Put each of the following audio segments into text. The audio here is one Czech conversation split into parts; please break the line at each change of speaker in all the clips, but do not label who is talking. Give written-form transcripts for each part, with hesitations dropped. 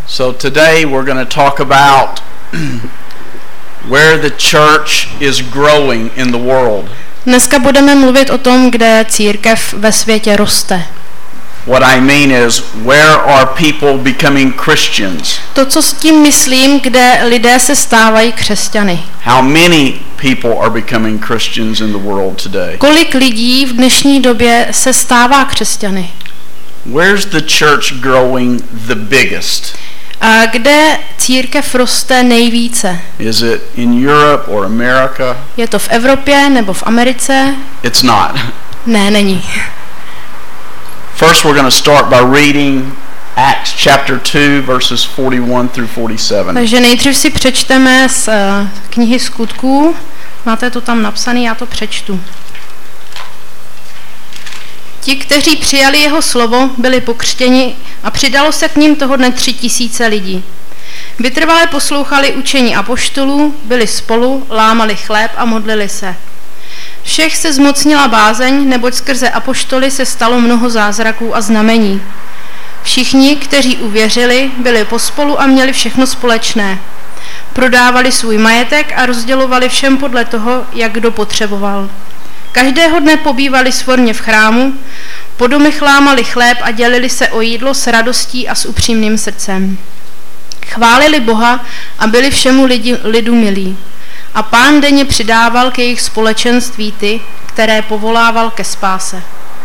So today we're going to talk about where the church is growing in the world.
Dneska budeme mluvit o tom, kde církev ve světě roste.
What I mean is, where are people becoming Christians?
To, co s tím myslím, kde lidé se stávají křesťany.
How many people are becoming Christians in the world today?
Kolik lidí v dnešní době se stává křesťany?
Where's the church growing the biggest?
A kde církev roste nejvíce?
Is it in Europe or America?
Je to v Evropě nebo v Americe?
It's not.
Ne, není.
First we're going to start by reading Acts chapter 2 verses 41 through 47.
Takže nejdřív si přečteme z knihy Skutků. Máte to tam napsané, já to přečtu. Ti, kteří přijali jeho slovo, byli pokřtěni a přidalo se k nim toho dne 3000 lidí. Vytrvale poslouchali učení apoštolů, byli spolu, lámali chléb a modlili se. Všech se zmocnila bázeň, neboť skrze apoštoly se stalo mnoho zázraků a znamení. Všichni, kteří uvěřili, byli pospolu a měli všechno společné. Prodávali svůj majetek a rozdělovali všem podle toho, jak kdo potřeboval. Každého dne pobývali svorně v chrámu, po domech lámali chléb a dělili se o jídlo s radostí a s upřímným srdcem. Chválili Boha a byli všemu lidu milí. A Pán denně přidával k jejich společenství ty, které povolával ke spáse.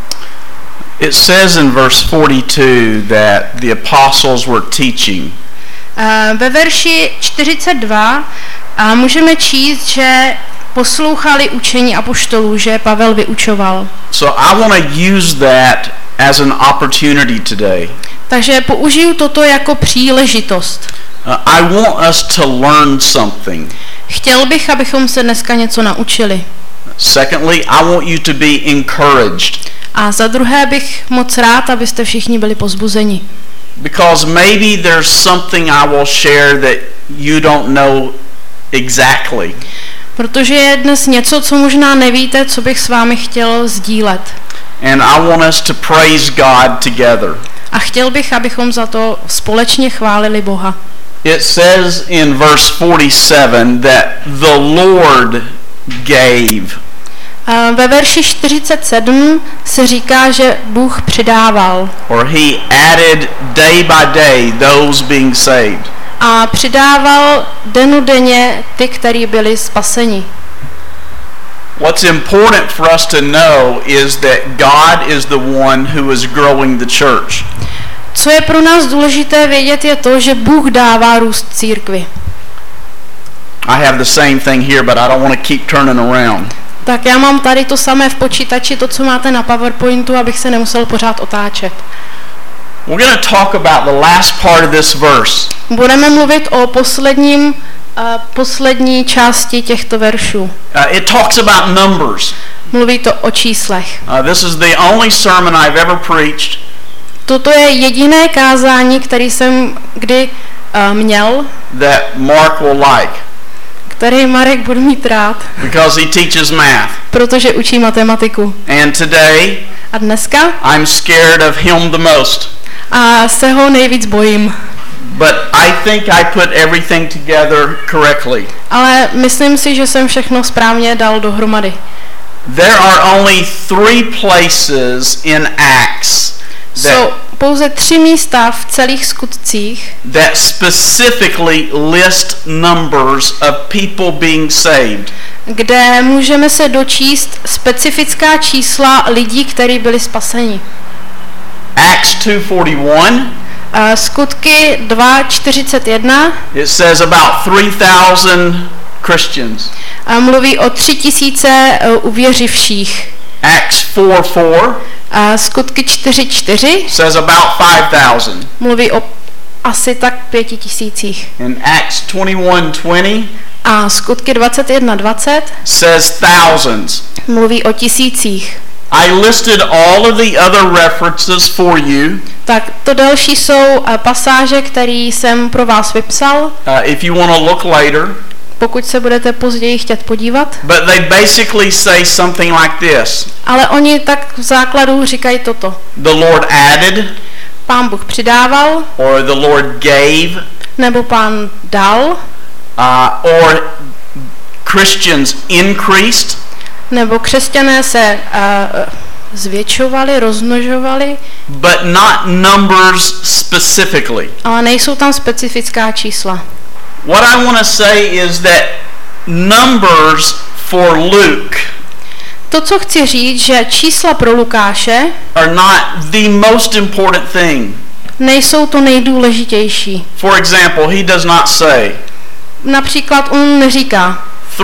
It says in verse 42 that the apostles were teaching.
Ve verši 42 můžeme číst, že poslouchali učení apoštolů, že Pavel vyučoval.
So I want to use that as an opportunity today.
Takže použiju toto jako příležitost.
I want us to learn something.
Chtěl bych, abychom se dneska něco naučili.
Secondly, I want you to be encouraged.
A za druhé bych moc rád, abyste všichni byli povzbuzeni.
Because maybe there's something I will share that you don't know exactly.
Protože je dnes něco, co možná nevíte, co bych s vámi chtěl sdílet.
And I want us to praise God together.
A chtěl bych, abychom za to společně chválili Boha.
It says in verse 47 that the Lord gave.
Ve verši 47 se říká, že Bůh přidával.
Or he added day by day those being saved.
A přidával dennodenně ty, kteří byli spaseni.
What's important for us to know is that God is the one who is growing the church.
Co je pro nás důležité vědět, je to, že Bůh dává růst církvi.
I have the same thing here, but I don't want to keep turning around.
Tak já mám tady to samé v počítači, to, co máte na PowerPointu, abych se nemusel pořád otáčet.
We're going to talk about the last part of this verse.
Budeme mluvit o poslední části těchto veršů.
It talks about numbers.
Mluví to o číslech.
This is the only sermon I've ever preached.
Toto je jediné kázání, které jsem kdy měl,
that Mark will like.
Který Marek bude mít rád.
Because he teaches math.
Protože učí matematiku.
And today,
a dneska,
I'm scared of him the most.
A se ho nejvíc bojím.
But I think I put everything together correctly.
Ale myslím si, že jsem všechno správně dal dohromady.
There are only 3 places in Acts
jsou pouze 3 místa v celých skutcích,
that specifically list numbers of people being saved.
Kde můžeme se dočíst specifická čísla lidí, kteří byli spaseni.
Acts 2:41.
Skutky 2:41.
It says about 3,000 Christians.
Mluví o 3000 uvěřivších.
Acts 4:4.
Skutky 4:4.
Says about 5,000.
Mluví o asi tak 5000.
In Acts 21:20.
A skutky 21:20.
Says thousands.
Mluví o tisících.
I listed all of the other references for you.
Tak to další jsou pasáže, které jsem pro vás vypsal.
If you want to look later.
Pokud se budete později chtět podívat.
But they basically say something like this.
Ale oni tak v základu říkají toto.
The Lord added.
Pán Bůh přidával,
or the Lord gave,
nebo Pán dal,
or Christians increased,
nebo křesťané se zvětšovali, rozmnožovali,
but not numbers specifically.
ale nejsou tam specifická čísla.
What I want to say is that numbers for Luke
To, co chci říct, že čísla pro Lukáše
are not the most important thing.
nejsou to nejdůležitější.
For example, he does not say
Například on neříká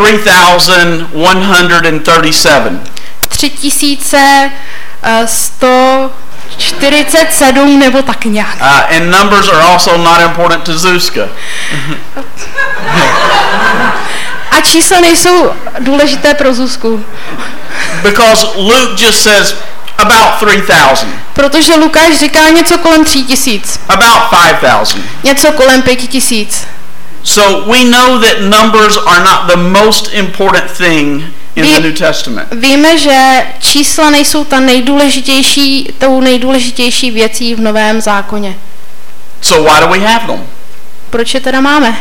3,137.
3147 nebo tak nějak.
And numbers are also not important to Zuzka.
A čísla nejsou důležité pro Zuzku.
Because Luke just says about 3,000.
Protože Lukáš říká něco kolem 3000.
About 5,000.
Něco kolem 5000.
So we know that numbers are not the most important thing in the New Testament.
Víme, že čísla nejsou tou nejdůležitější věcí v Novém zákoně.
So why do we have them?
Proč je teda máme?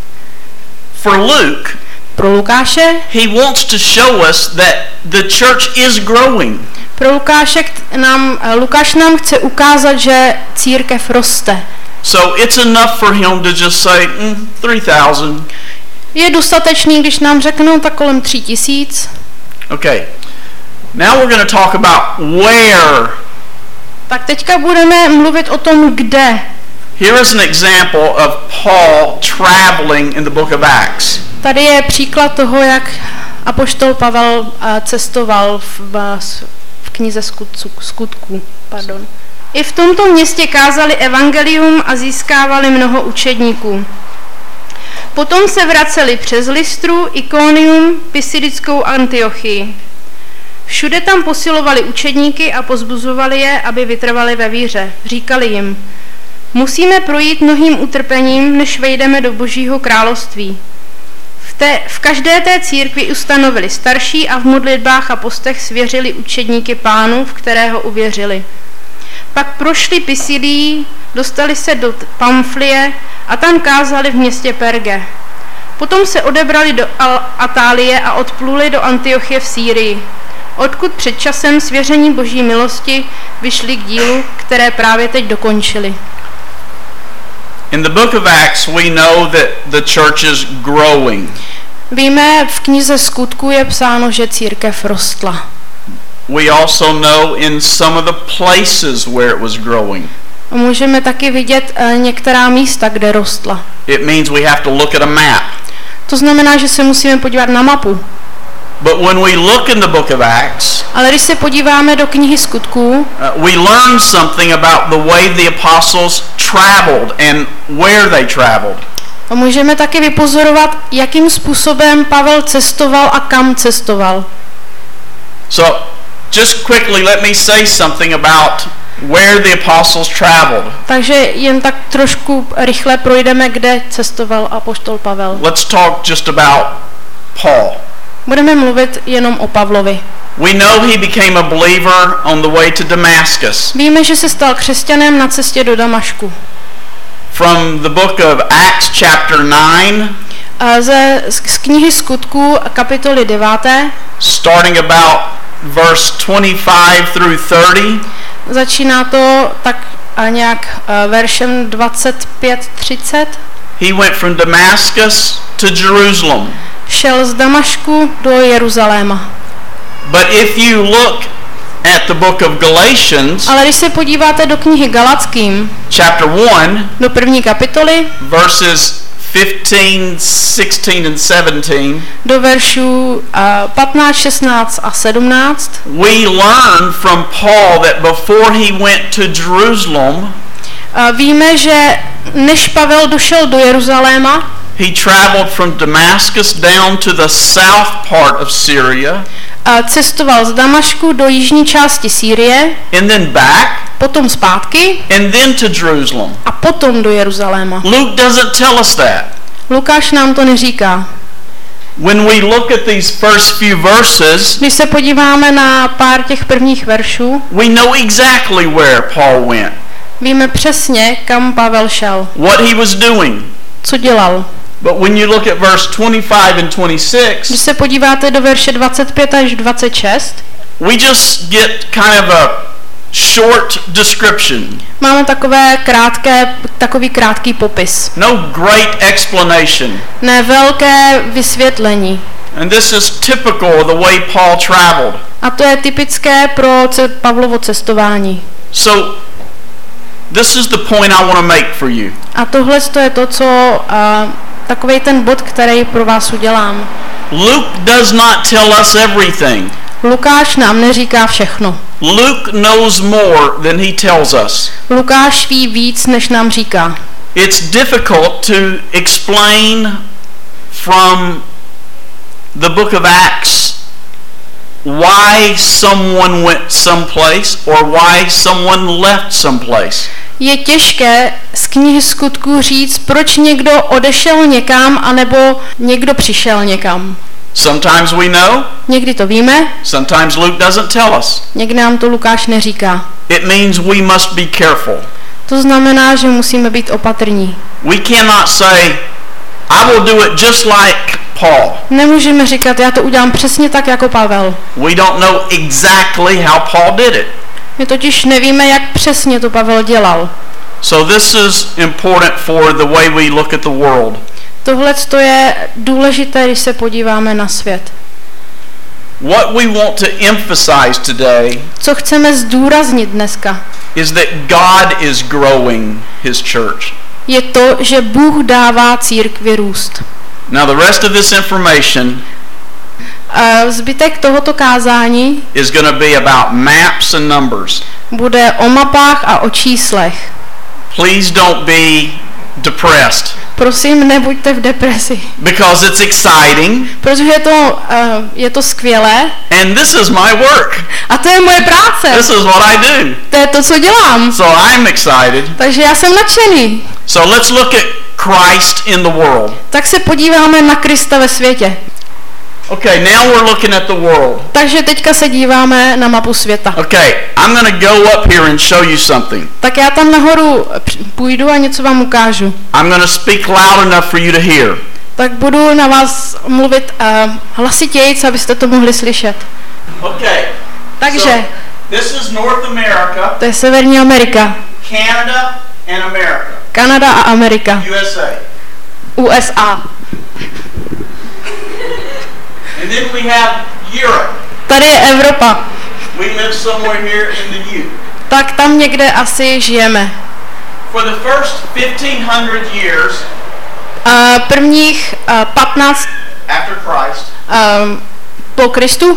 For Luke,
Pro Lukáše,
he wants to show us that the church is growing.
pro Lukáš nám chce ukázat, že církev roste.
So it's enough for him to just say 3,000.
Je dostatečný, když nám řeknou tak kolem 3000.
Okay. Now we're going to talk about where.
Tak teďka budeme mluvit o tom, kde.
Here is an example of Paul traveling in the book of Acts.
Tady je příklad toho, jak apoštol Pavel cestoval v knize skutků. Pardon. I v tomto městě kázali evangelium a získávali mnoho učedníků. Potom se vraceli přes Lystru, Ikonium, Pisidickou Antiochii. Všude tam posilovali učedníky a pozbuzovali je, aby vytrvali ve víře. Říkali jim: musíme projít mnohým utrpením, než vejdeme do Božího království. V každé té církvi ustanovili starší a v modlitbách a postech svěřili učedníky Pánu, v kterého uvěřili. Pak prošli Pisidii, dostali se do Pamflie a tam kázali v městě Perge. Potom se odebrali do Atálie a odpluli do Antiochie v Sýrii, odkud před časem svěření Boží milosti vyšli k dílu, které právě teď dokončili.
In the book of Acts we know that the church is growing.
Víme, v knize Skutků je psáno, že církev rostla.
We also know in some of the places where it was growing.
A můžeme taky vidět některá místa, kde rostla.
It means we have to look at a map.
To znamená, že se musíme podívat na mapu.
But when we look in the book of Acts,
ale když se podíváme do knihy Skutků,
we learn something about the way the apostles traveled and where they traveled.
A můžeme taky vypozorovat, jakým způsobem Pavel cestoval a kam cestoval.
So, just quickly let me say something about where the apostles traveled.
Takže jen tak trošku rychle projdeme, kde cestoval apoštol Pavel.
Let's talk just about Paul.
Budeme mluvit jenom o Pavlovi.
We know he became a believer on the way to Damascus.
Víme, že se stal křesťanem na cestě do Damašku.
From the book of Acts chapter 9,
z knihy Skutků kapitoly 9,
starting about verse 25 through 30.
Začíná to tak nějak veršem 25-30.
He went from Damascus to Jerusalem.
Šel z Damašku do Jeruzaléma.
But if you look at the book of Galatians,
ale když se podíváte do knihy Galatským,
chapter 1,
do první kapitoly,
verses 15, 16 and 17,
do veršů 15, 16 a 17,
we learn from Paul that before he went to Jerusalem,
víme, že než Pavel došel do Jeruzaléma,
he traveled from Damascus down to the south part of Syria.
Cestoval z Damašku do jižní části Sýrie.
And then back.
Potom zpátky.
And then to Jerusalem.
A potom do Jeruzaléma.
Luke doesn't tell us that.
Lukáš nám to neříká.
When we look at these first few verses,
když se podíváme na pár těch prvních veršů,
we know exactly where Paul went.
Víme přesně, kam Pavel šel,
what he was doing.
co dělal.
But when you look at verse 25 and 26,
Když se podíváte do verše 25 až 26,
we just get kind of a short description.
máme takový krátký popis.
No great explanation.
Ne velké vysvětlení.
And this is typical of the way Paul traveled.
A to je typické pro Pavlovo cestování.
So this is the point I want to make for you.
A tohle je to, co takovej ten bod, který pro vás udělám.
Luke does not tell us everything.
Lukáš nám neříká všechno.
Luke knows more than he tells us.
Lukáš ví víc, než nám říká.
It's difficult to explain from the book of Acts why someone went someplace or why someone left someplace.
Je těžké z knihy Skutků říct, proč někdo odešel někam, anebo někdo přišel někam.
Sometimes we know,
Někdy to víme,
sometimes Luke doesn't tell us.
někdy nám to Lukáš neříká.
It means we must be careful.
To znamená, že musíme být opatrní.
We cannot say, I will do it just like Paul.
Nemůžeme říkat, já to udělám přesně tak jako Pavel.
We don't know exactly how Paul did it.
My totiž nevíme, jak přesně to Pavel dělal.
So this is important for the way we look at the world.
Tohle je důležité, když se podíváme na svět.
What we want to emphasize today
Co chceme zdůraznit dneska,
is that God is growing his church.
je to, že Bůh dává církvi růst.
Now the rest of this information
Zbytek tohoto kázání
is going to be about maps and numbers.
bude o mapách a o číslech.
Please don't be depressed
Prosím, nebuďte v depresi,
because it's exciting
protože je to skvělé
and this is my work.
a to je moje práce.
This is what I do.
To je to, co dělám.
So I'm excited.
Takže já jsem nadšený.
So let's look at Christ in the world.
Tak se podíváme na Krista ve světě.
Okay, now we're looking at the world.
Takže teďka se díváme na mapu světa.
Okay, I'm going to go up here and show you something.
Tak já tam nahoru půjdu a něco vám ukážu.
I'm going to speak loud enough for you to hear.
Tak budu na vás mluvit hlasitěji, abyste to mohli slyšet.
Okay.
Takže
So, this is North America,
to je Severní Amerika,
Canada, and America.
Kanada a Amerika,
USA.
USA.
And then we have Europe.
Tady je Evropa.
We live somewhere here in the U.
Tak tam někde asi žijeme.
For the first 1500 years
Prvních 15
after Christ,
po Kristu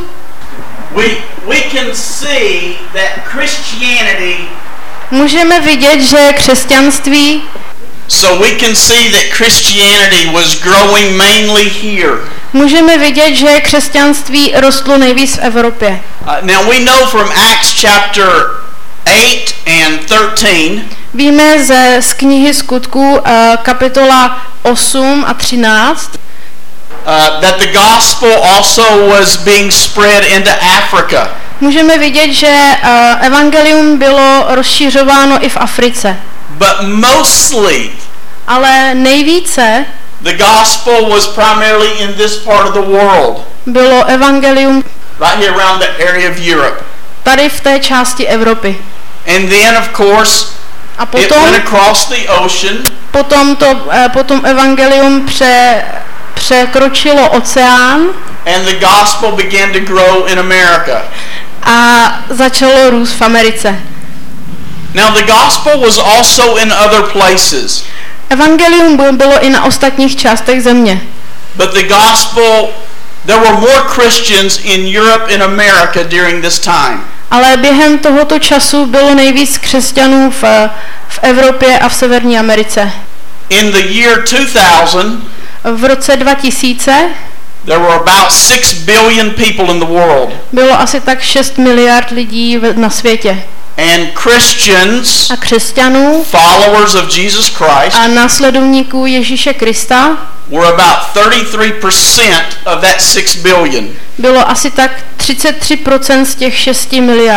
we can see that Christianity,
můžeme vidět, že křesťanství
so we can see that Christianity was growing mainly here.
Můžeme vidět, že křesťanství rostlo nejvíc v Evropě.
Now we know from Acts chapter 8 and 13
Víme z knihy Skutků kapitola 8 a 13,
that the gospel also was being spread into Africa.
můžeme vidět, že evangelium bylo rozšiřováno i v Africe.
But mostly
Ale nejvíce
the gospel was primarily in this part of the world,
bylo evangelium
right here around the area of Europe.
tady v té části Evropy.
And then of course
A
it went across the ocean
potom evangelium překročilo oceán
and the gospel began to grow in America.
a začalo růst v Americe.
Now the gospel was also in other places.
Evangelium bylo i na ostatních částech země.
But the gospel, there were more Christians in Europe and America during this time.
Ale během tohoto času bylo nejvíc křesťanů v Evropě a v Severní Americe.
In the year 2000,
V roce 2000
there were about 6 billion people in the world.
bylo asi tak 6 miliard lidí na světě.
And Christians,
A křesťanů
followers of Jesus Christ,
a následovníků Ježíše Krista
were about 33% of that 6 billion.
bylo asi tak 33% z těch 6 miliard.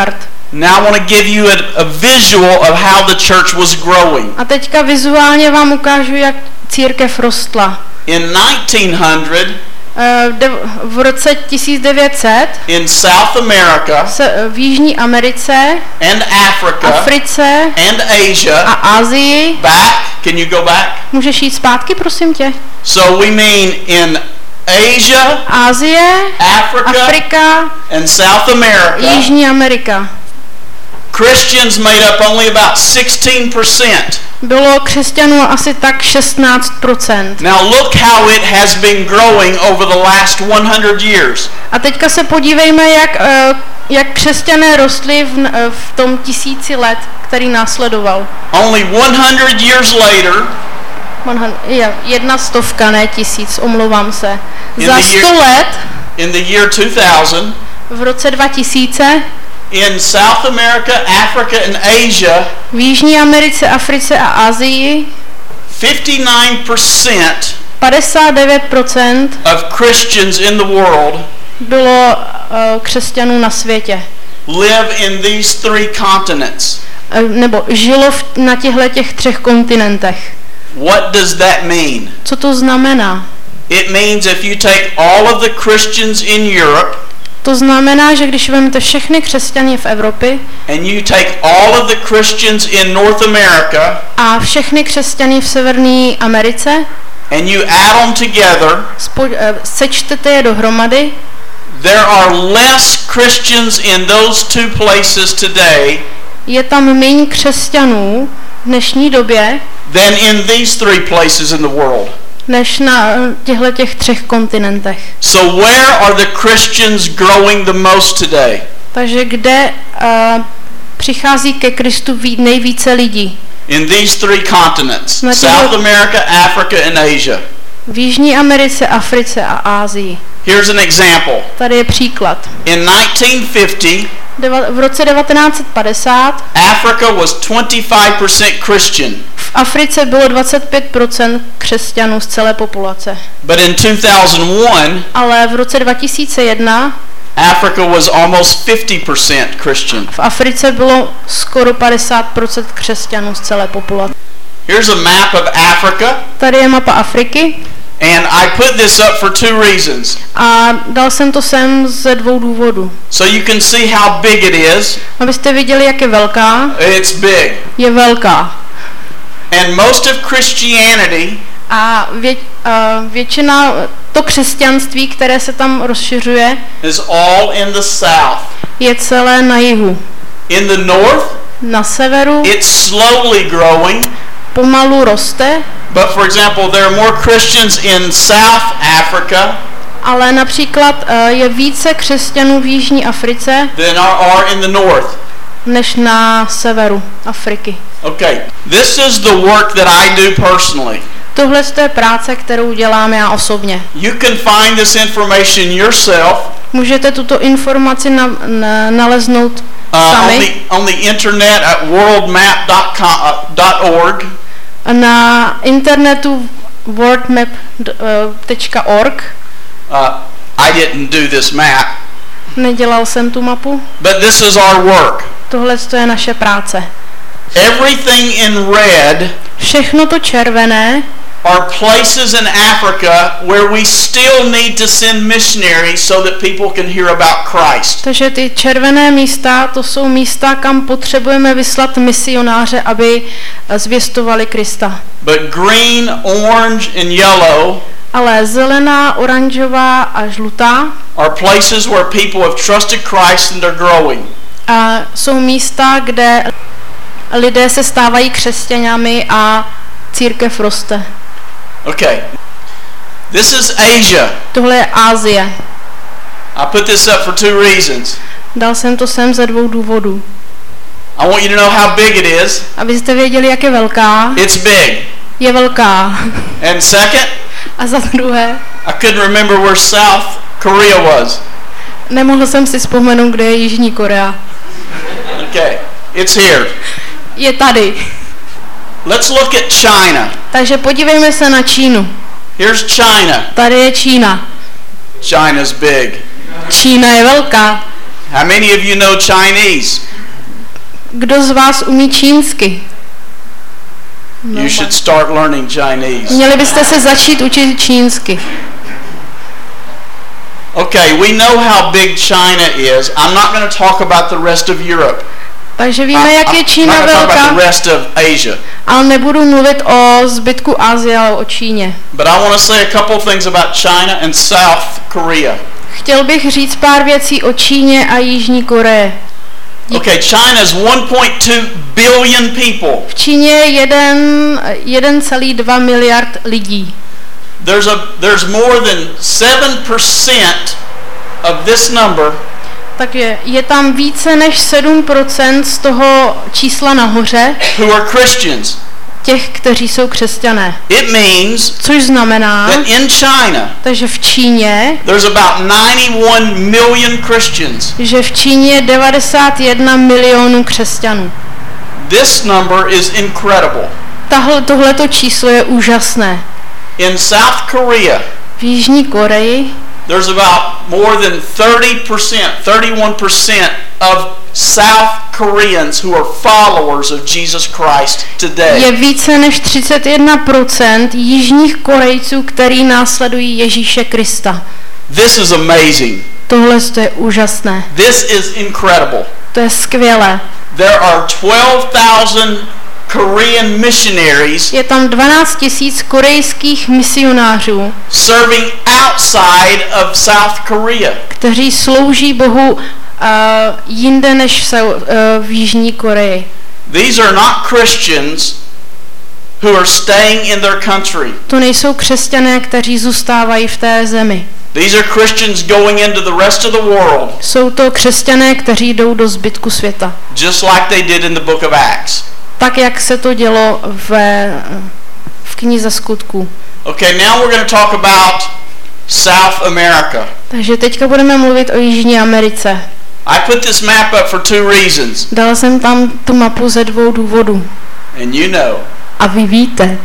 Now I want to give you a visual of how the church was growing.
A teďka vizuálně vám ukážu, jak církev rostla.
In 1900,
v roce 1900
in South America
v Jižní Americe,
and Africa
Africe
and Asia,
a Asii.
back, can you go back?
Můžeš jít zpátky, prosím tě?
So we mean in Asia,
Asie, Afrika,
and South America,
Jižní Amerika.
Christians made up only about 16%.
Bylo křesťanů asi tak 16%.
Now look how it has been growing over the last 100 years.
A teďka se podívejme, jak křesťané rostli v tom 1000 let, který následoval.
Only 100 years later,
100, ne 1000, omlouvám se.
In
Za
the
100 let,
in the year 2000,
v roce 2000,
in South America, Africa and Asia,
v Jižní Americe, Africe a Asii 59%
of Christians in the world
bylo křesťanů na světě.
live in these three continents.
Nebo žilo na těch 3 kontinentech.
What does that mean?
Co to znamená?
It means if you take all of the Christians in Europe
To znamená, že když vezmete všechny křesťany v Evropě
and you take all of the Christians in North America
a všechny křesťany v Severní Americe
and you add them together,
sečtete je dohromady,
there are less Christians in those two places today
je tam méně křesťanů v dnešní době
than in these three places in the world.
než na těch 3 kontinentech.
So where are the Christians growing the most today?
Takže kde přichází ke Kristu nejvíce lidí?
In these three continents,
Na
South America, Africa and Asia.
V Jižní Americe, Africe a Asii.
Here's an example.
Tady je příklad.
In 1950,
V roce 1950
Africa was 25% Christian.
v Africe bylo 25% křesťanů z celé populace.
But in 2001,
Ale v roce 2001
Africa was almost 50% Christian.
v Africe bylo skoro 50% křesťanů z celé populace.
Here's a map of Africa,
Tady je mapa Afriky
and I put this up for 2 reasons.
a dal jsem to sem ze 2 důvodů.
So you can see how big it is.
Abyste viděli, jak je velká.
It's big.
Je velká.
And most of Christianity
A většina to křesťanství, které se tam rozšiřuje,
is all in the south.
je celé na jihu.
In the north,
Na severu
it's slowly growing.
pomalu roste,
But for example, there are more Christians in South Africa
ale například je více křesťanů v Jižní Africe
than are in the north.
než na severu Afriky.
Okay, this is the work that I do personally.
Tohle je práce, kterou dělám já osobně.
You can find this information yourself
Můžete tuto informaci naleznout sami
on the internet at worldmap.org.
na internetu worldmap.org.
I didn't do this map,
Nedělal jsem tu mapu.
but this is our work.
Tohle je naše práce.
Everything in red
Všechno to červené
are places in Africa where we still need to send missionaries so that people can hear about Christ.
Takže ty červené místa, to jsou místa, kam potřebujeme vyslat misionáře, aby zvěstovali Krista.
But green, orange and yellow
Ale zelená, oranžová a žlutá
are places where people have trusted Christ and they're growing.
a jsou místa, kde lidé se stávají křesťanami a církev roste.
Okay. This is Asia.
Tohle je Asie.
I put this up for 2 reasons.
Dal jsem to sem ze 2 důvodů.
I want you to know how big it is.
Abyste věděli, jak je velká.
It's big.
Je velká.
And second,
A za druhé,
I couldn't remember where South Korea was.
nemohl jsem si vzpomenout, kde je Jižní Korea.
Okay. It's here.
Je tady.
Let's look at China.
Takže podívejme se na Čínu.
Here's China.
Tady je Čína.
China's big.
Čína je velká.
How many of you know Chinese?
Kdo z vás umí čínsky?
You should start learning Chinese.
Měli byste se začít učit čínsky.
Okay, we know how big China is. I'm not going to talk about the rest of Europe.
Takže víme, jak je
I'm
Čína
not going to talk about
velká,
the rest of Asia.
ale nebudu mluvit o zbytku Asie, ale o Číně.
But I want to say a couple things about China and South Korea.
Chtěl bych říct pár věcí o Číně a Jižní Koreji.
Okay, China is 1.2 billion people.
V Číně je 1,2 miliard lidí.
There's more than 7% of this number
Takže je tam více než 7% z toho čísla nahoře
who are Christians.
těch, kteří jsou křesťané.
It means
Což znamená,
that in China
takže v Číně,
there's about 91 million Christians.
že v Číně je 91 milionů křesťanů.
This number is incredible.
Tohleto číslo je úžasné.
In South Korea,
V Jižní Koreji
there's about more than 31% of South Koreans who are followers of Jesus Christ today.
je více než 31% jižních Korejců, kteří následují Ježíše Krista.
This is amazing.
Tohle je úžasné.
This is incredible.
To je skvělé.
There are 12,000 Korean missionaries
Je tam 12 000 korejských misionářů,
serving outside of South Korea.
kteří slouží Bohu jinde než v Jižní Koreji.
These are not Christians who are staying in their country.
To nejsou křesťané, kteří zůstávají v té zemi.
These are Christians going into the rest of the world,
Jsou to křesťané, kteří jdou do zbytku světa.
just like they did in the book of Acts.
Tak, jak se to dělo v knize Skutků.
Okay, now we're going to talk about South America.
Takže teďka budeme mluvit o Jižní Americe.
I put this map up for two reasons,
Dal jsem tam tu mapu ze 2 důvodů.
and you know.
A vy víte,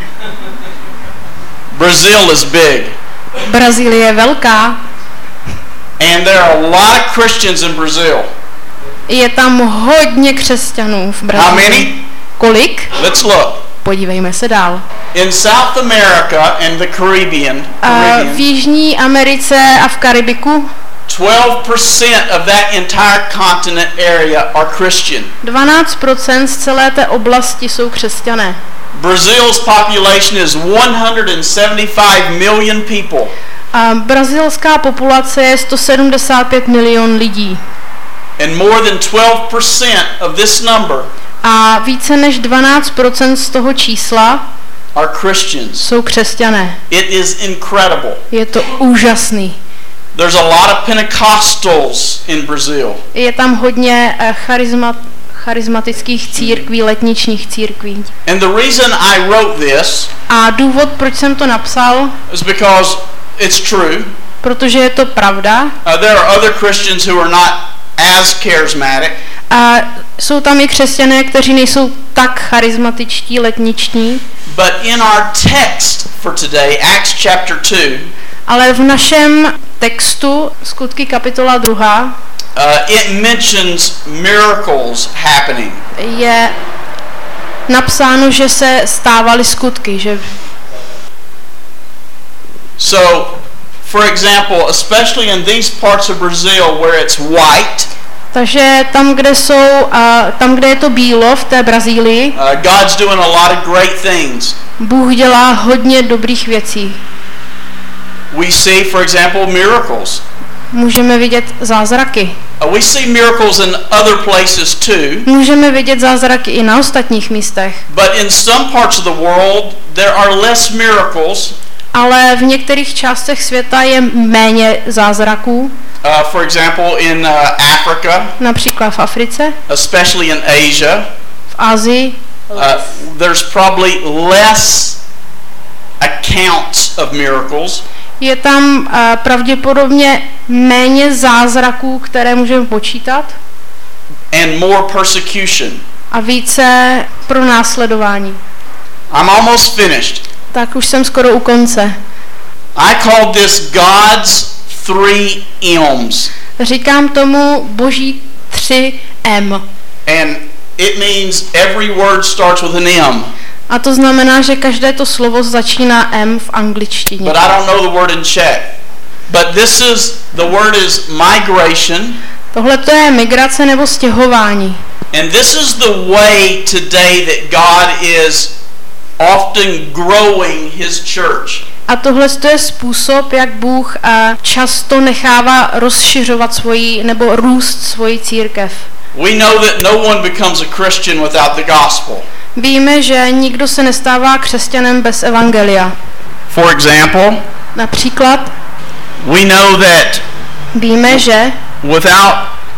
Brazil is big,
Brazílie je velká,
and there are a lot of Christians in Brazil.
je tam hodně křesťanů v
How
Brazílii.
many?
Kolik?
Let's look.
Podívejme se dál.
In South America and the Caribbean,
V Jižní Americe a v Karibiku
12% of that entire continent area are Christian.
12% z celé té oblasti jsou křesťané.
Brazil's population is 175 million people.
Brazilská populace je 175 milion lidí.
And more than 12% of this number
A více než 12% z toho čísla
are Christians.
jsou křesťané.
It is incredible.
Je to úžasný.
There's a lot of Pentecostals in Brazil.
Je tam hodně charismatických církví, letničních církví.
And the reason I wrote this
A důvod, proč jsem to napsal,
is because it's true.
protože je to pravda.
There are other Christians who are not as charismatic.
A jsou tam i křesťané, kteří nejsou tak charismatičtí, letniční.
But in our text for today, Acts chapter 2,
Ale v našem textu, Skutky kapitola 2,
it mentions miracles happening.
je napsáno, že se stávaly skutky, že
So, for example, especially in these parts of Brazil where it's white,
takže tam, kde je to bílo v té Brazílii,
God's doing a lot of great things.
Bůh dělá hodně dobrých věcí.
We see, for example, miracles.
Můžeme vidět zázraky.
We see miracles in other places too.
Můžeme vidět zázraky i na ostatních místech.
But in some parts of the world, there are less miracles.
Ale v některých částech světa je méně zázraků.
For example, in Africa,
Například v Africe,
especially in Asia,
v Asii,
there's probably less accounts of miracles.
je tam pravděpodobně méně zázraků, které můžeme počítat,
and more persecution.
a více pronásledování.
I'm almost finished.
Tak už jsem skoro u konce.
I call this God's 3 M's.
Říkám tomu Boží 3 M.
And it means every word starts with an M.
A to znamená, že každé to slovo začíná M v angličtině.
But I don't know the word in Czech. But the word is migration.
Tohle to je migrace nebo stěhování.
And this is the way today that God is often growing his church.
A tohle je způsob, jak Bůh často nechává rozšiřovat svoji nebo růst svoji církev.
We know that no one becomes a Christian without the gospel.
Víme, že nikdo se nestává křesťanem bez evangelia.
For example,
například
we know that
víme, že
without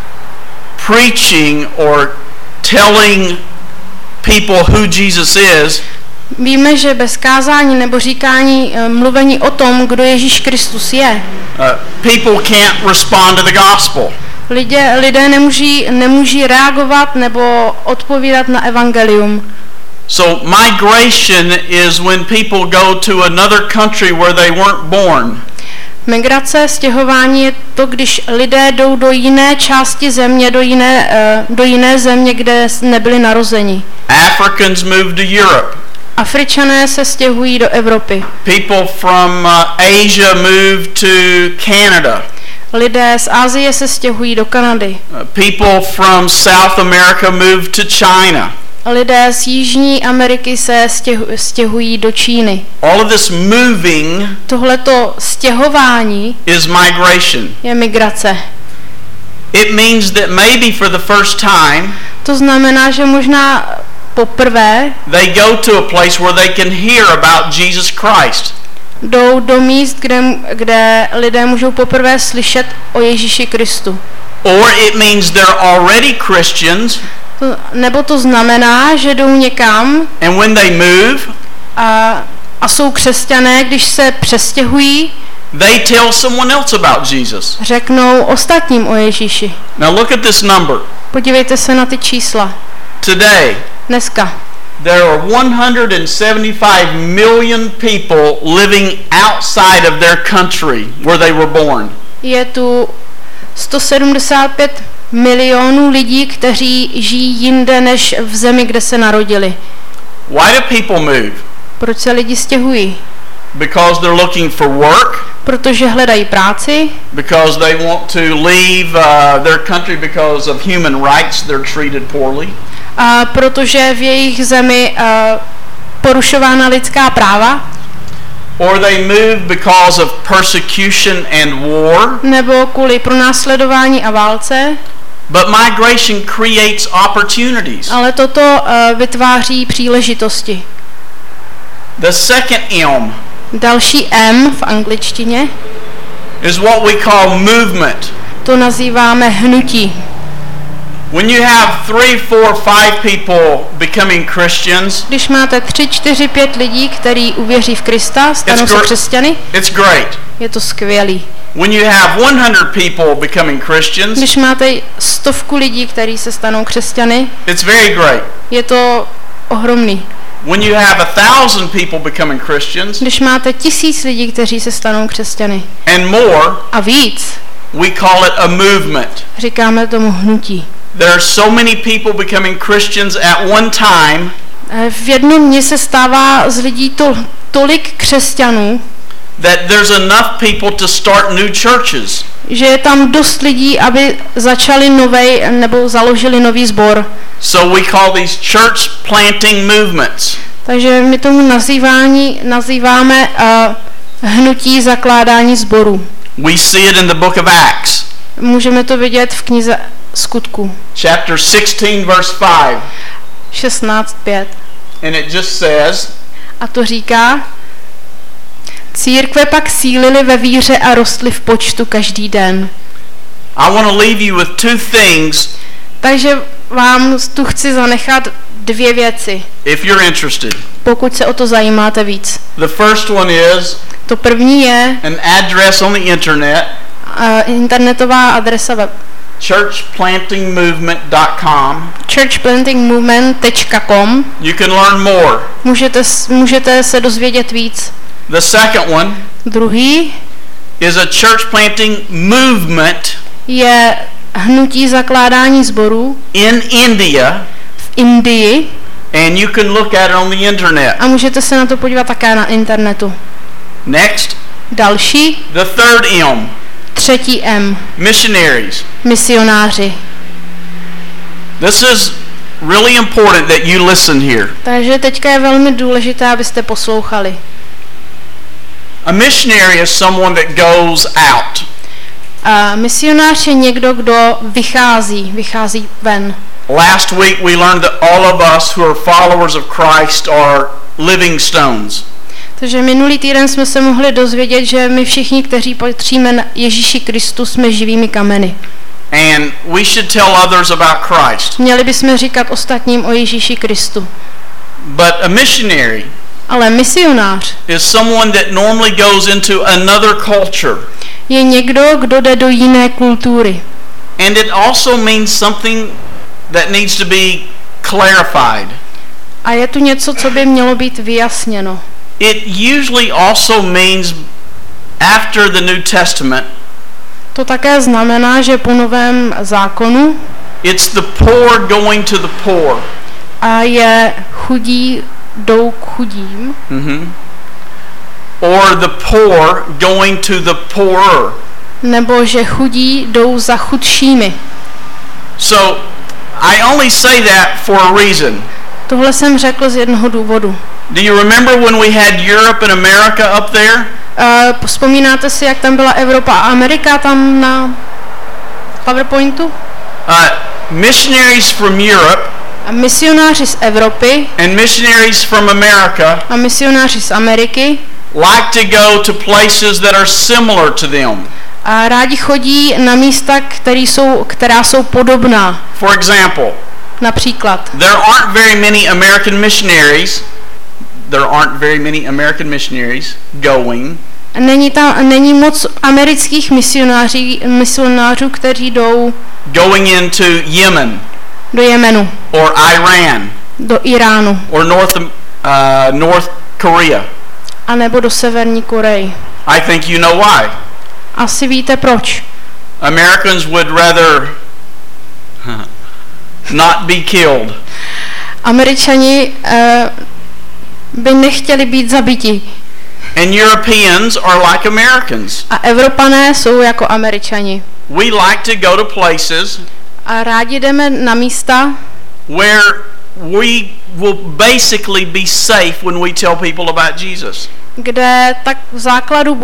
preaching or telling people who Jesus is,
víme, že bez kázání nebo říkání, mluvení o tom, kdo Ježíš Kristus je,
people can't respond to the gospel.
Lidé nemůží reagovat nebo odpovídat na evangelium.
So migration is when people go to another country where they weren't born.
Migrace, stěhování je to, když lidé jdou do jiné části země, do jiné země, kde nebyli narozeni.
Africans move to Europe.
Afričané se stěhují do Evropy.
People from Asia move to Canada.
Lidé z Asie se stěhují do Kanady.
People from South America move to China.
Lidé z Jižní Ameriky se stěhují do Číny.
All of this moving,
tohleto stěhování,
is migration.
Je migrace.
It means that maybe for the first time,
to znamená, že možná poprvé,
they go to a place where they can hear about Jesus Christ.
Jdou do míst, kde lidé můžou poprvé slyšet o Ježíši Kristu.
Or it means they're already Christians.
Nebo to znamená, že jdou někam
and when they move,
a jsou křesťané, když se přestěhují,
they tell someone else about Jesus.
Řeknou ostatním o Ježíši.
Now look at this number.
Podívejte se na ty čísla.
Today,
dneska,
there are 175 million people living outside of their country where they were born.
Je tu 175 milionů lidí, kteří žijí jinde než v zemi, kde se narodili.
Why do people move?
Proč se lidi stěhují?
Because they're looking for work.
Protože hledají práci.
Because they want to leave their country because of human rights, they're treated poorly.
A protože v jejich zemi porušována lidská práva.
Or they move because of persecution and war.
Nebo kvůli pronásledování a válce.
But migration creates opportunities.
Ale toto vytváří příležitosti.
The second M.
Další M v angličtině
is what we call movement.
To nazýváme hnutí.
When you have 3, 4, 5 people becoming Christians,
když máte 3, 4, 5 lidí, kteří uvěří v Krista, stanou se křesťany,
it's great.
Je to skvělý.
When you have 100 people becoming Christians,
když máte 100 lidí, kteří se stanou křesťany,
it's very great.
Je to ohromný.
When you have 1,000 people becoming Christians,
když máte 1000 lidí, kteří se stanou křesťany,
and more,
a víc,
we call it a movement.
Říkáme tomu hnutí.
There are so many people becoming Christians at one time.
V jednom dni se stává z lidí tolik křesťanů,
that there's enough people to start new churches.
Že je tam dost lidí, aby začali novej nebo založili nový sbor.
So we call these church planting movements.
Takže my tomu nazýváme hnutí zakládání sborů.
We see it in the book of Acts.
Můžeme to vidět v knize Skutků.
Chapter 16 verse 5.
16:5.
And it just says,
a to říká: Církve pak sílily ve víře a rostly v počtu každý den.
I want to leave you with two things.
Takže vám tu chci zanechat dvě věci.
If you're interested.
Pokud se o to zajímáte víc.
The first one is
to první je
an address on the internet.
Internetová adresa web.
churchplantingmovement.com.
churchplantingmovement.com.
You can learn more.
Můžete se dozvědět víc.
The second one
druhý
is a church planting movement
je hnutí zakládání sborů
in India
v Indii
and you can look at it on the internet.
a můžete se na to podívat také na internetu.
Next,
Další,
the third M,
třetí M,
missionaries.
misionáři.
This is really important that you listen here.
Takže teďka je velmi důležité, abyste poslouchali.
A missionary is someone that goes out.
A misionář je někdo, kdo vychází ven.
Last week we learned that all of us who are followers of Christ are living stones.
Takže minulý týden jsme se mohli dozvědět, že my všichni, kteří patříme Ježíši Kristu, jsme živými kameny.
And we should tell others about Christ.
Měli bychom říkat ostatním o Ježíši Kristu.
But a missionary
Ale misionář
is someone that normally goes into another culture.
je někdo, kdo jde do jiné kultury.
And it also means something that needs to be clarified.
A je tu něco, co by mělo být vyjasněno.
It usually also means after the New Testament,
To také znamená, že po Novém zákonu
it's the poor going to the poor.
a je chudí jdou k chudím,
Or the poor going to the poorer.
nebo že chudí jdou za chudšími.
So I only say that for a reason.
Tohle jsem řekl z jednoho důvodu.
Do you remember when we had Europe and America up there?
Vzpomínáte si, jak tam byla Evropa a Amerika tam na PowerPointu?
Missionaries from Europe
A misionáři z Evropy
and missionaries from America
a misionáři z Ameriky
like to go to places that are similar to them.
a rádi chodí na místa, která jsou podobná.
For example,
Například,
there aren't very many American missionaries going
není moc amerických misionářů, kteří jdou
going into Yemen
do Jemenu,
or Iran
do Iránu,
or North Korea.
a nebo do Severní Koreji.
I think you know why.
Asi víte proč.
Americans would rather not be killed.
Američani by nechtěli být zabiti.
And Europeans are like Americans.
A Evropané jsou jako Američani.
We like to go to places
A rádi jdeme na místa,
where we will basically be safe when we tell people about Jesus.
kde tak v základu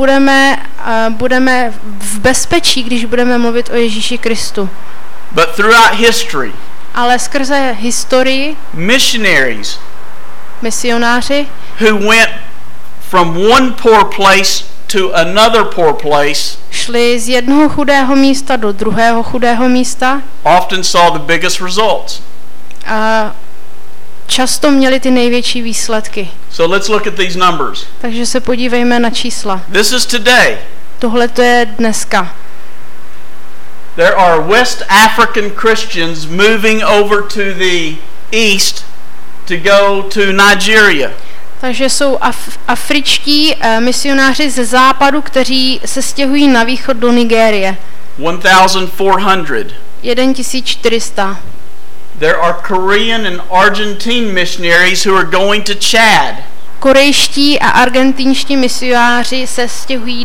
budeme v bezpečí, když budeme mluvit o Ježíši Kristu.
But throughout history,
Ale skrze historii
missionaries
misionáři,
who went from one poor place to another poor place
šli z jednoho chudého místa do druhého chudého místa
often saw the biggest results.
a často měli ty největší výsledky.
So let's look at these numbers.
Takže se podívejme na čísla.
This is today.
Tohle to je dneska.
There are West African Christians moving over to the east to go to Nigeria.
Takže jsou afričtí misionáři ze západu, kteří se stěhují na východ do Nigérie.
1,400.
1400.
There are Korean and Argentine missionaries who are going to Chad.
Korejští a argentinští misionáři se stěhují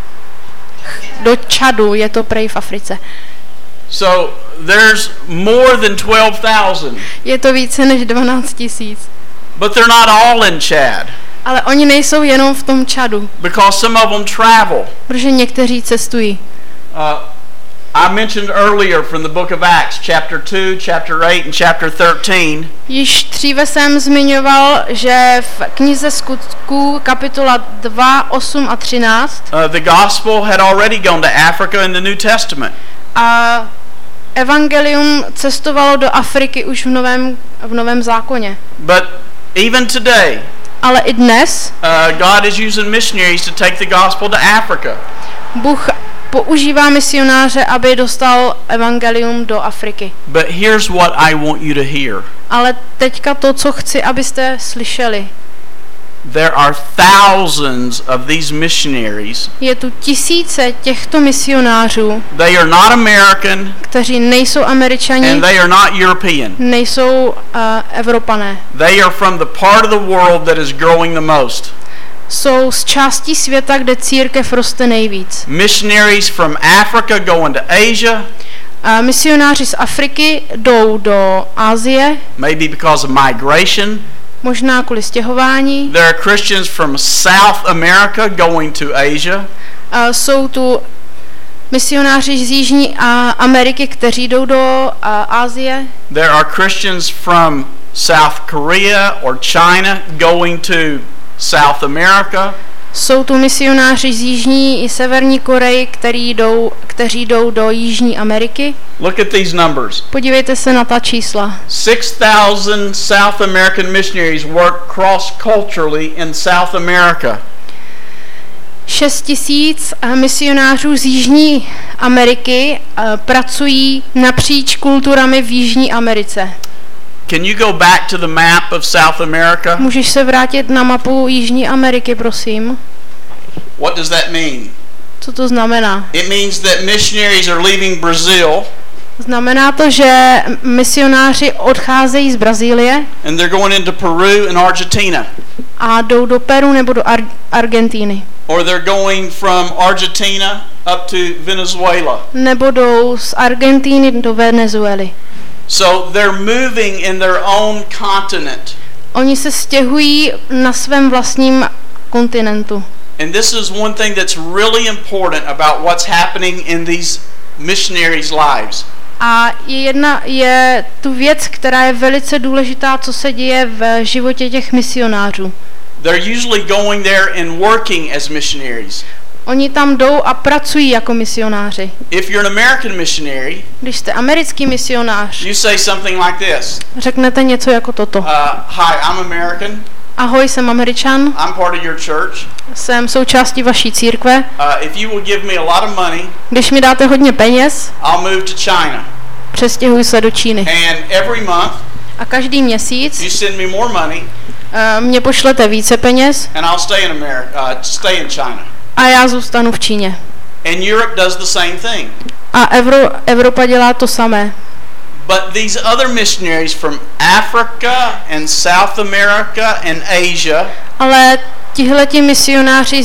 do Čadu, je to prej v Africe.
So there's more than 12,000.
Je to více než 12 000.
But they're not all in Chad.
Ale oni nejsou jenom v tom Čadu,
Because some of them travel.
protože někteří cestují.
I mentioned earlier from the book of Acts, chapter 2, chapter 8, and chapter 13.
Již dříve jsem zmiňoval, že v knize Skutků kapitola 2, 8 a 13
The gospel had already gone to Africa in the New Testament.
a evangelium cestovalo do Afriky už v Novém zákoně.
But even today,
Ale i dnes
God is using missionaries to take the gospel to Africa.
Bůh používá misionáře, aby dostal evangelium do Afriky.
But here's what I want you to hear.
Ale teďka to, co chci, abyste slyšeli.
There are thousands of these missionaries.
Je tu tisíce těchto misionářů,
They are not American
kteří nejsou Američani,
and they are not European.
nejsou Evropané.
They are from the part of the world that is growing the most.
Jsou z částí světa, kde církev roste nejvíc.
Missionaries from Africa go into Asia,
Misionáři z Afriky jdou do Asie,
maybe because of migration.
možná kvůli stěhování.
There are Christians from South America going to Asia.
Jsou tu misionáři z Jižní Ameriky, kteří jdou do Asie.
There are Christians from South Korea or China going to South America.
Jsou tu misionáři z Jižní i Severní Koreji, kteří jdou do Jižní Ameriky.
Look at these numbers.
Podívejte se na ta čísla.
6,000 South American missionaries work cross-culturally in South America.
6 000 misionářů z Jižní Ameriky pracují napříč kulturami v Jižní Americe.
Can you go back to the map of South America?
Můžeš se vrátit na mapu Jižní Ameriky, prosím?
What does that mean?
Co to znamená?
It means that missionaries are leaving Brazil
Znamená to, že misionáři odcházejí z Brazílie
and they're going into Peru and Argentina.
a jdou do Peru nebo do Argentíny.
Or they're going from Argentina up to Venezuela.
Nebo jdou z Argentíny do Venezuely.
So they're moving in their own continent.
Oni se stěhují na svém vlastním kontinentu.
And this is one thing that's really important about what's happening in these missionaries' lives.
A je tu věc, která je velice důležitá, co se děje v životě těch misionářů.
They're usually going there and working as missionaries.
Oni tam jdou a pracují jako misionáři.
If you're an American missionary,
Když jste americký misionář,
you say something like this.
řeknete něco jako toto.
Hi, I'm American.
Ahoj, jsem Američan,
I'm part of your church.
jsem součástí vaší církve.
If you will give me a lot of money,
Když mi dáte hodně peněz,
I'll move to China.
přestěhuji se do Číny.
And every month,
A každý měsíc
you send me more money,
mě pošlete více peněz
and I'll stay in America, stay in China.
a já zůstanu v Číně.
And Europe does the same thing.
A Evropa dělá to samé.
But these other missionaries from Africa and South America and Asia,
Ale tihleti misionáři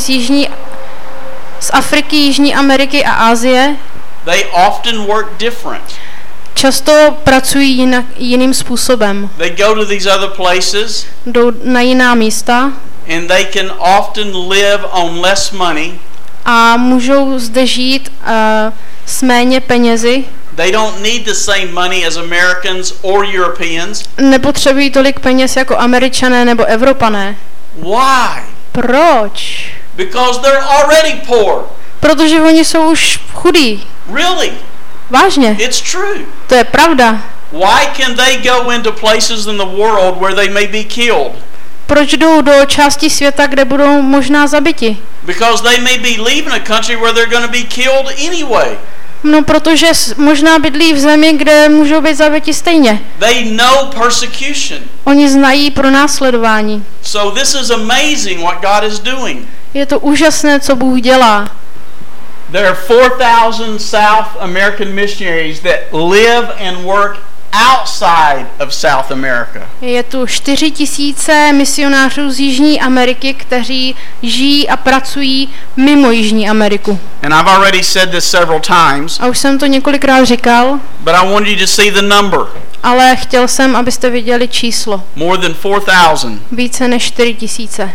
z Afriky, Jižní Ameriky a Asie
they often work different.
často pracují jiným způsobem.
They go to these other places
Jdou na jiná místa
and they can often live on less money.
a můžou zde žít s méně penězi.
They don't need the same money as Americans or Europeans.
Nepotřebují tolik peněz jako Američané nebo Evropané.
Why?
Proč?
Because they're already poor.
Protože oni jsou už chudí.
Really?
Vážně.
It's true.
To je pravda.
Why can they go into places in the world where they may be killed?
Proč jdou do části světa, kde budou možná zabiti?
Because they may be leaving a country where they're going to be killed anyway.
No, protože možná bydlí v zemi, kde můžou být zabiti stejně.
They know persecution.
Oni znají pronásledování.
So this is amazing what God is doing.
Je to úžasné, co Bůh dělá.
There are 4,000 South American missionaries that live and work outside of South America.
Je tu 4 000 misionářů z Jižní Ameriky, kteří žijí a pracují mimo Jižní Ameriku.
And I've already said this several times,
A už jsem to několikrát říkal,
but I want you to see the number.
ale chtěl jsem, abyste viděli číslo.
More than 4,000.
Více než 4 000.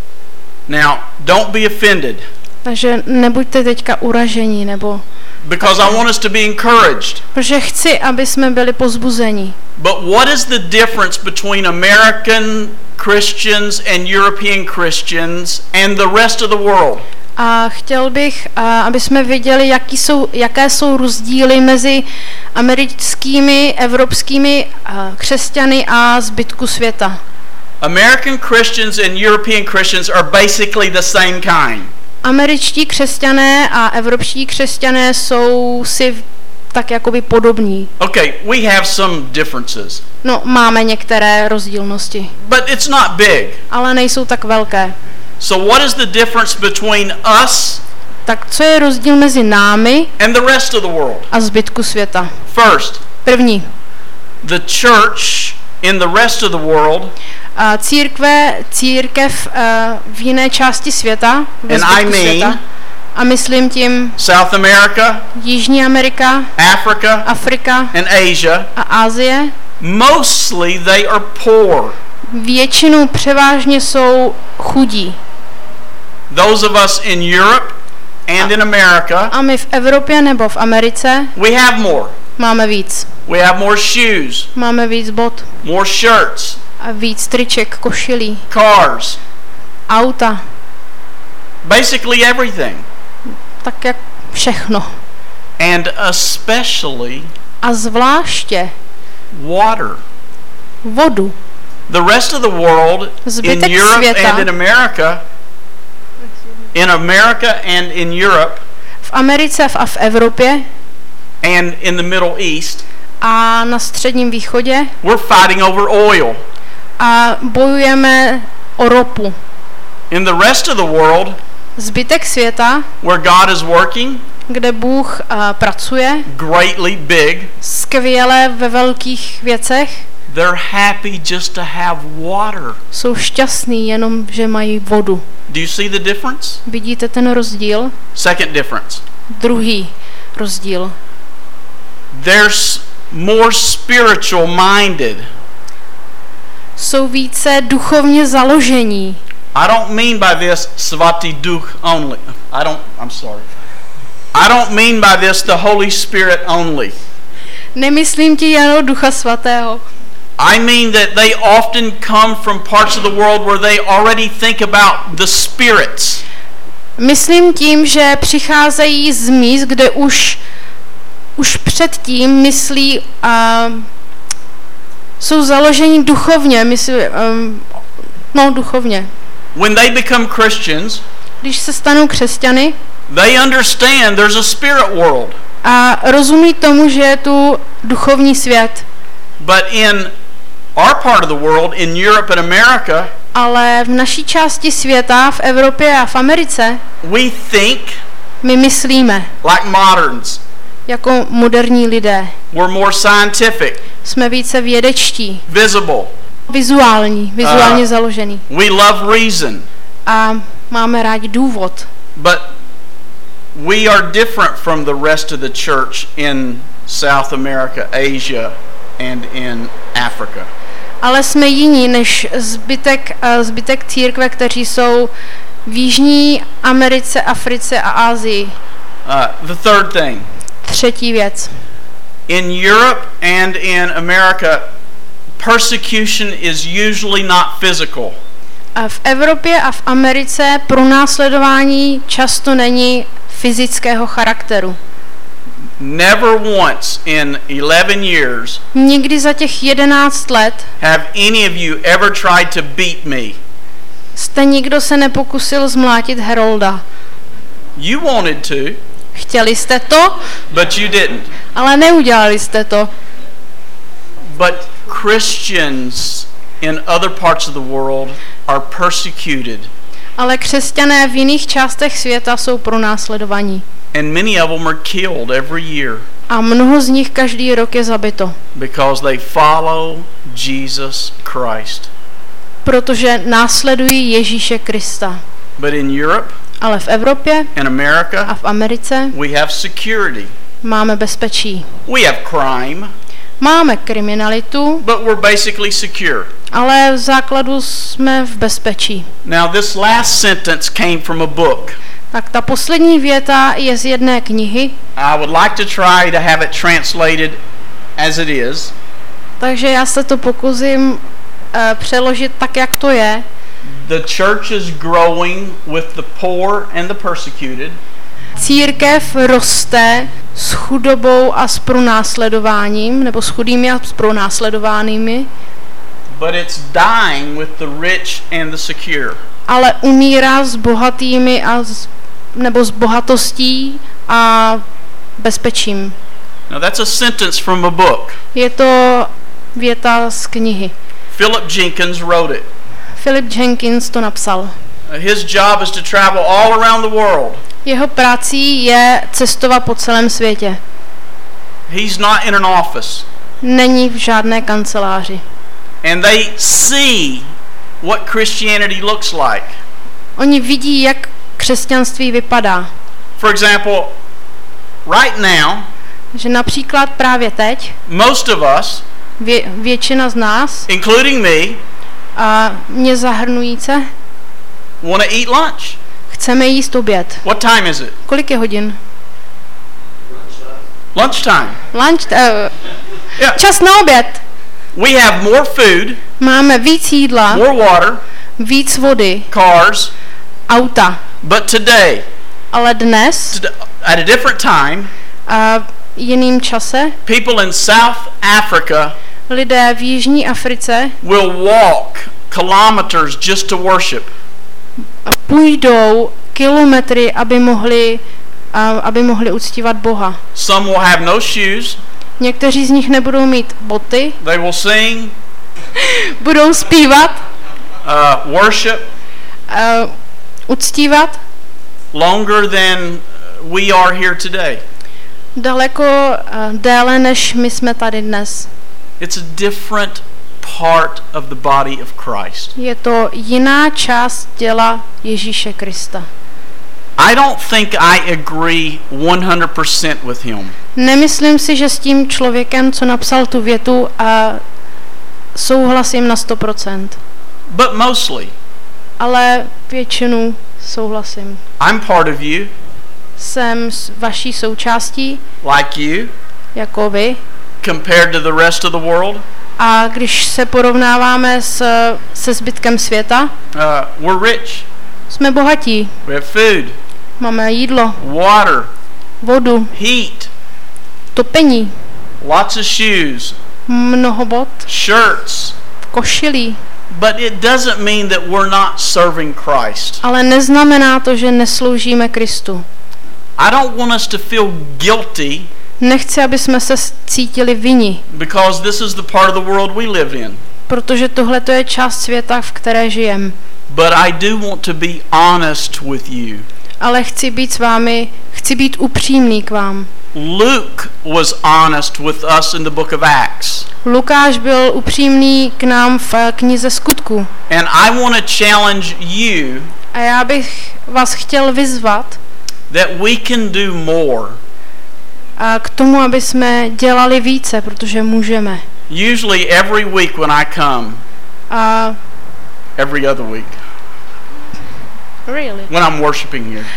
Now, don't be offended,
Takže nebuďte teďka uražení, nebo...
because I want us to be encouraged.
Protože chci, aby jsme byli povzbuzeni.
But what is the difference between American Christians and European Christians and the rest of the world?
A chtěl bych, aby jsme viděli, jaké jsou rozdíly mezi americkými, evropskými křesťany a zbytku světa.
American Christians and European Christians are basically the same kind.
Američtí křesťané a evropští křesťané jsou si tak jakoby podobní.
Okay, we have some differences,
No, máme některé rozdílnosti,
but it's not big.
ale nejsou tak velké.
So what is the difference between us
Tak co je rozdíl mezi námi
and the rest of the world?
a zbytku světa?
First,
První.
the church in the rest of the world,
Církev v jiné části světa, ve
And I
zbytku
mean-
světa, a myslím tím
South America,
Jižní Amerika,
Africa,
Afrika
and Asia,
a Asie,
mostly they are poor.
většinou převážně jsou chudí.
Those of us in Europe and in America,
A my v Evropě nebo v Americe
we have more.
máme víc.
We have more shoes,
Máme víc bot
more shirts,
a víc triček, košilí,
cars,
auta,
basically everything.
tak jak všechno.
And especially
A zvláště
water.
vodu.
The rest of the world in
Zbytek
Europe
světa.
and in America and in Europe
V Americe a v Evropě
and in the Middle East,
a na Středním východě
we're fighting over oil.
a bojujeme o ropu.
In the rest of the world,
Zbytek světa,
where God is working
kde Bůh pracuje
greatly big,
skvěle ve velkých věcech,
they're happy just to have water.
jsou šťastní jenom, že mají vodu.
Do you see the difference?
Vidíte ten rozdíl?
Second difference.
Druhý rozdíl.
They're more spiritual minded.
Jsou více duchovně založení.
I don't mean by this Svati Duch only. I'm sorry. I don't mean by this the Holy Spirit only.
Nemyslím ti jenom Ducha Svatého.
I mean that they often come from parts of the world where they already think about the spirits.
Myslím tím, že přicházejí z míst, kde už předtím myslí jsou založeni duchovně, duchovně.
When they become Christians,
Když se stanou křesťany
they understand there's a spirit world.
a rozumí tomu, že je tu duchovní svět.
But in our part of the world, in Europe and America,
Ale v naší části světa, v Evropě a v Americe,
we think
my myslíme
like moderns.
jako moderní lidé.
We're more scientific,
Jsme více vědečtí,
visible.
vizuálně založený.
We love reason.
A máme rádi důvod.
But we are different from the rest of the church in South America, Asia, and in Africa.
Ale jsme jiní než zbytek církve, kteří jsou v Jižní Americe, Africe a Asii.
The third thing.
Třetí věc.
In Europe and in America, persecution is usually not physical.
A v Evropě a v Americe pronásledování často není fyzického charakteru.
Never once in 11 years
Nikdy za těch 11 let
have any of you ever tried to beat me.
jste nikdo se nepokusil zmlátit Herolda.
You wanted to,
Chtěli jste to,
but you didn't.
ale neudělali jste to.
But Christians in other parts of the world are persecuted,
Ale křesťané v jiných částech světa jsou pronásledovaní.
and many of them are killed every year
A mnoho z nich každý rok je zabito,
because they follow Jesus Christ.
protože následují Ježíše Krista.
But in Europe
Ale v Evropě
and
a
America,
v Americe
we have security.
máme bezpečí.
We have crime,
Máme kriminalitu,
but we're basically secure.
ale v základu jsme v bezpečí.
Now, this last sentence came from a book.
Tak ta poslední věta je z jedné knihy,
I would like to try to have it translated as it is.
takže já se to pokusím přeložit tak, jak to je.
The church is growing with the poor and the persecuted.
Církev roste s chudobou a s pronásledováním, nebo s chudými a s pronásledovanými,
But it's dying with the rich and the secure.
ale umírá s bohatými nebo s bohatostí a bezpečím.
Now that's a sentence from a book.
Je to věta z knihy.
Philip Jenkins wrote it.
Philip Jenkins to napsal.
His job is to travel all around the world.
Jeho prací je cestovat po celém světě.
He's not in an office.
Není v žádné kanceláři.
And they see what Christianity looks like.
Oni vidí, jak křesťanství vypadá.
For example, right now,
Že například právě teď
most of us,
většina z nás,
including me,
a mě zahrnujíce,
want to eat lunch.
chceme jíst oběd.
What time is it?
Kolik je hodin?
Lunchtime. Yeah.
Čas na oběd.
We have more food,
Máme víc jídla,
more water,
víc vody,
cars,
auta.
but today,
Ale dnes,
at a different time,
a v jiným čase,
people in South Africa
lidé v Jižní Africe
will walk kilometers just to worship.
půjdou kilometry, aby mohli uctívat Boha.
Some will have no shoes.
Někteří z nich nebudou mít boty,
They will sing,
budou zpívat,
worship
uctívat
longer than we are here today.
daleko déle, než my jsme tady dnes.
It's a different part of the body of Christ.
Je to jiná část těla Ježíše Krista.
I don't think I agree 100% with him.
Nemyslím si, že s tím člověkem, co napsal tu větu, souhlasím na 100%.
But mostly.
Ale většinu souhlasím.
I'm part of you.
Jsem vaší součástí,
Like you.
jako vy.
Compared to the rest of the world.
A když se porovnáváme se zbytkem světa,
we're rich.
jsme bohatí.
We have food.
Máme jídlo,
Water.
vodu,
Heat.
topení,
Lots of shoes.
mnoho bot,
Shirts.
košilí.
But it doesn't mean that we're not serving Christ.
Ale neznamená to, že nesloužíme Kristu.
I don't want us to feel guilty.
Nechci, aby jsme se cítili vinni,
Because this is the part of the world we live in.
protože tohle to je část světa, v které žijem.
But I do want to be honest with you.
Ale chci být s vámi, chci být upřímný k vám.
Luke was honest with us in the book of Acts.
Lukáš byl upřímný k nám v knize Skutků.
And I want to challenge you
A já bych vás chtěl vyzvat
that we can do more.
a k tomu, aby jsme dělali více, protože můžeme.
Usually every week when I come,
A
every other week,
really?
when I'm worshiping here,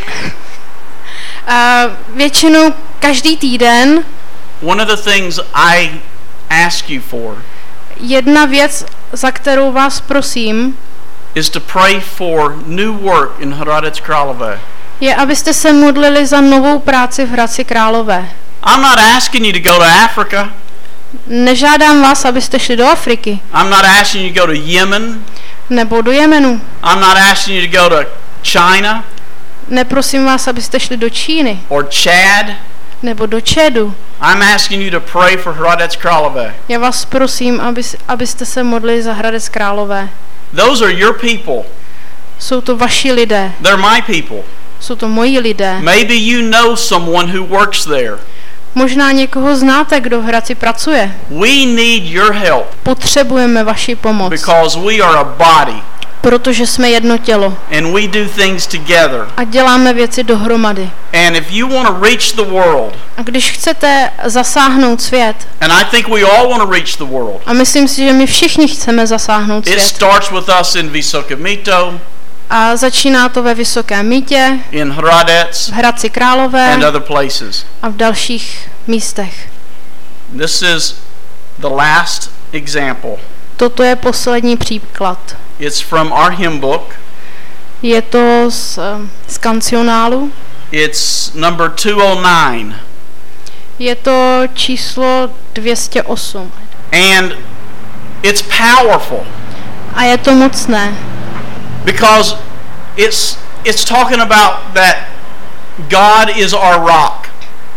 Většinou každý týden
one of the things I ask you for
jedna věc, za kterou vás prosím,
is to pray for new work in Hradec Králové.
je, abyste se modlili za novou práci v Hradci Králové.
I'm not asking you to go to Africa.
Nežádám vás, abyste šli do Afriky
I'm not asking you to go to Yemen.
nebo do Jemenu.
I'm not asking you to go to China
Neprosím vás, abyste šli do Číny
or Chad.
nebo do Čadu.
I'm asking you to pray for Hradec Králové.
Já vás prosím, abyste se modlili za Hradec Králové.
Those are your people.
Jsou to vaši lidé,
They're my people.
jsou to moji lidé.
Maybe you know someone who works there.
Možná někoho znáte, kdo v Hradci pracuje.
We need your help
Potřebujeme vaši pomoc,
because we are a body
protože jsme jedno tělo
and we do things together.
a děláme věci dohromady.
And if you want to reach the world,
A když chcete zasáhnout svět,
and I think we all want to reach the world,
a myslím si, že my všichni chceme zasáhnout
it
svět,
starts with us in Vysoké Mýto,
a začíná to ve Vysokém Mýtě,
in Hradec,
v Hradci Králové
and other places.
a v dalších místech.
This is the last example.
Toto je poslední příklad.
It's from our hymn book.
Je to z kancionálu.
It's number 209.
Je to číslo 208.
And it's powerful
A je to mocné,
because it's talking about that God is our rock.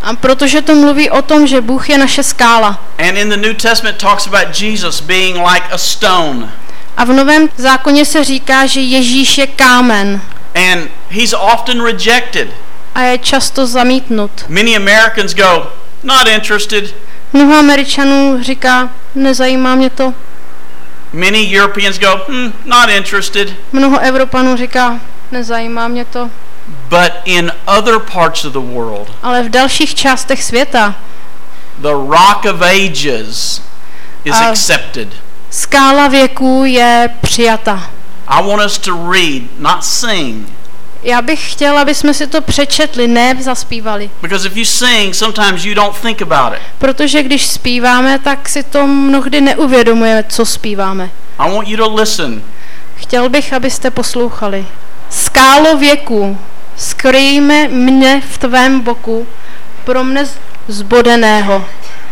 A protože to mluví o tom, že Bůh je naše skála.
And in the New Testament talks about Jesus being like a stone.
A v Novém zákoně se říká, že Ježíš je kámen.
And he's often rejected.
A je často zamítnut.
Many Americans go, not interested.
Mnoho Američanů říká, nezajímá mě to.
Many Europeans go, not interested.
Mnoho Evropanů říká, nezajímá mě to.
But in other parts of the world,
ale v dalších částech světa,
the Rock of Ages is accepted.
Skála věků je přijata.
I want us to read, not sing.
Já bych chtěla, aby jsme si to přečetli, ne zaspívali.
Because if you sing, sometimes you don't think about it.
Protože když zpíváme, tak si to mnohdy neuvědomujeme, co zpíváme.
I want you to listen.
Chtěl bych, abyste poslouchali. Skálo věků, skryjme mne v tvém boku, pro mne zbodeného.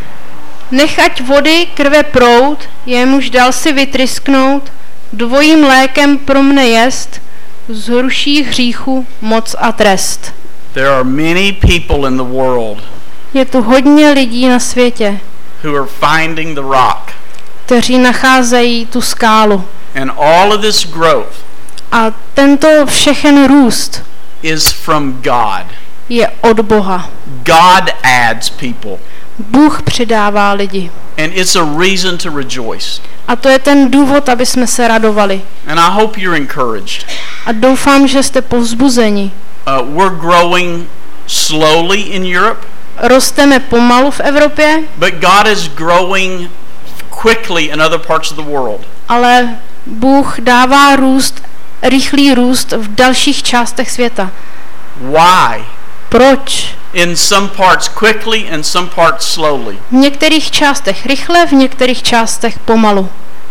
Nechať vody krve proud, jemuž dal si vytrysknout, dvojím lékem pro mne jest, zruší hříchu moc a trest.
There are many people in the world
Je tu hodně lidí na světě,
who are finding the rock.
kteří nacházejí tu skálu.
And all of this growth
A tento všechen růst
is from God.
je od Boha.
God adds people.
Bůh přidává lidi.
And it's a reason to rejoice.
A to je ten důvod, aby jsme se radovali.
And I hope you're encouraged.
A doufám, že jste povzbuzeni.
We're growing slowly in Europe.
Rosteme pomalu v Evropě,
But God is growing quickly in other parts of the world.
ale Bůh dává růst, rychlý růst v dalších částech světa.
Why?
Proč?
In some parts quickly and some parts slowly.
V některých částech rychle, v některých částech pomalu.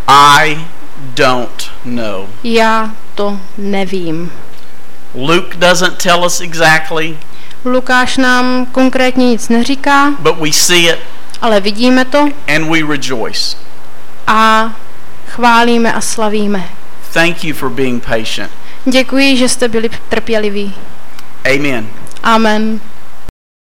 I don't know.
Já to nevím.
Luke doesn't tell us exactly,
Lukáš nám konkrétně nic neříká,
but we see it
ale vidíme to
and we rejoice.
a chválíme a slavíme.
Thank you for being patient.
Děkuji, že jste byli trpěliví.
Amen.
Amen.